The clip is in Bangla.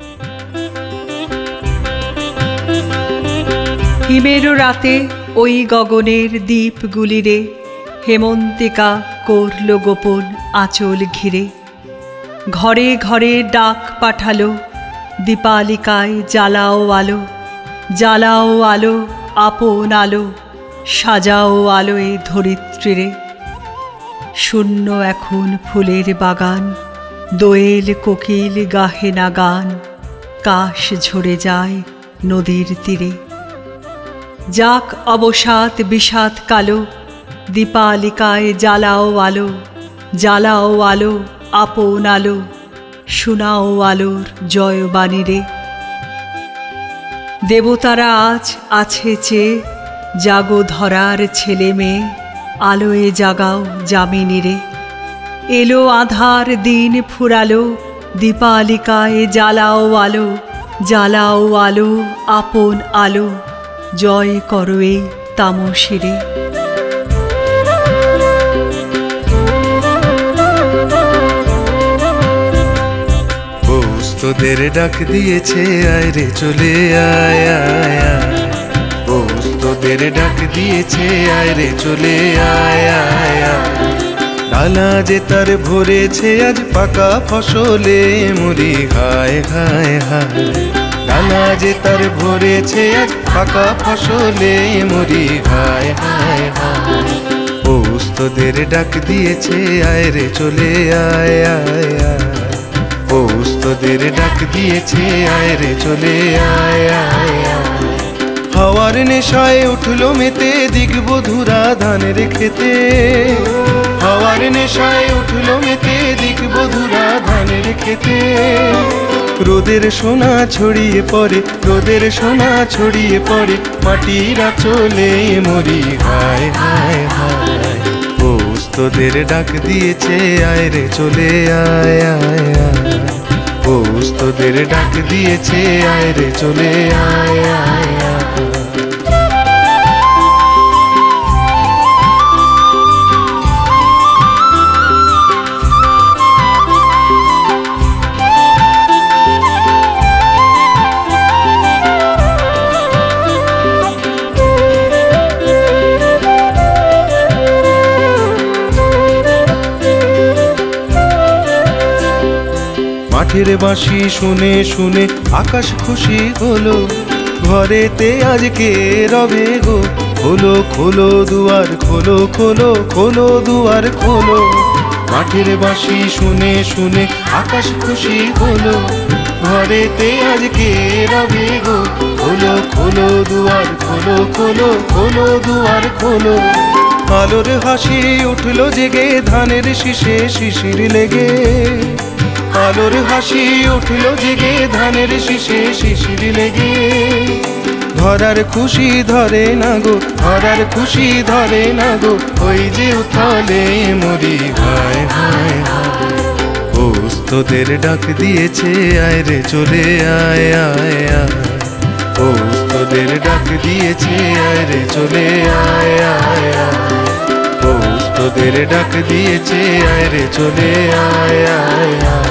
হিমেরও রাতে ওই গগনের দ্বীপগুলিরে হেমন্তিকা করল গোপন আঁচল ঘিরে। ঘরে ঘরে ডাক পাঠালো, দীপালিকায় জ্বালাও আলো, জ্বালাও আলো আপন আলো, সাজাও আলোয় ধরিত্রীরে। শূন্য এখন ফুলের বাগান, দোয়েল কোকিল গাহে না গান, কাশ ঝরে যায় নদীর তীরে। যাক অবসাদ বিষাদ কালো, দীপালিকায় জ্বালাও আলো, জ্বালাও আলো আপন আলো, শোনাও আলোর জয়বাণী রে। দেবতারা আজ আছে চেয়ে, জাগো ধরার ছেলে মেয়ে, আলোয় জাগাও যামিনী রে। এলো আধার দিন ফুরালো, দীপালিকায় জ্বালাও আলো, জ্বালাও আলো আপন আলো, জয় করো এই তামসীরে। তোদের ডাক দিয়েছে আয় রে চলে আয় আয় আয়, তোদের ডাক দিয়েছে আয় রে চলে আয় আয় আয়। ডালা যে তার ভরেছে আজ পাকা ফসলে মুড়ি হায় হায় হায়। ডালা যে তার ভরেছে আজ পাকা ফসলে মুড়ি হায় হায় হায়। তোদের ডাক দিয়েছে আয় রে চলে আয় আয় আয়, তোদের ডাক দিয়েছে আয় রে চলে আয় আয় আয়। হাওয়ার নেশায় উঠলো মেতে দিগবধূরা ধানের খেতে, হাওয়ার নেশায় উঠলো মেতে দিগবধূরা ধানের খেতে। রোদের সোনা ছড়িয়ে পড়ে, রোদের সোনা ছড়িয়ে পড়ে, মাটির আঁচলে মরি হায় হায় হায়। তোদের ডাক দিয়েছে আয় রে চলে আয় আয় আয়, তোদের ডাক দিয়েছে আয় রে চলে আয় আয় আয়। মাঠের বাঁশি শুনে শুনে আকাশ খুশি হলো, ঘরেতে আজকে রবে গো খোলো খোলো দুয়ার খোলো খোলো খোলো দুয়ার খোলো। মাঠের বাঁশি শুনে শুনে আকাশ খুশি হলো, ঘরেতে আজকে রবে গো খোলো খোলো দুয়ার খোলো খোলো খোলো দুয়ার খোলো। আলোর হাসি উঠলো জেগে ধানের শীষে শিশির লেগে, আলোর হাসি উঠলো জেগে ধানের শীষে শিশির লেগে। ধরার খুশি ধরে না গো, ধরার খুশি ধরে না গো, ওই যে উথলে মরি হায় হায় হায়। তোদের ডাক দিয়েছে আয় রে চলে আয় আয় আয়, তোদের ডাক দিয়েছে আয় রে চলে আয় আয় আয়। তোদের ডাক দিয়েছে আয় রে চলে আয় আয় আয়।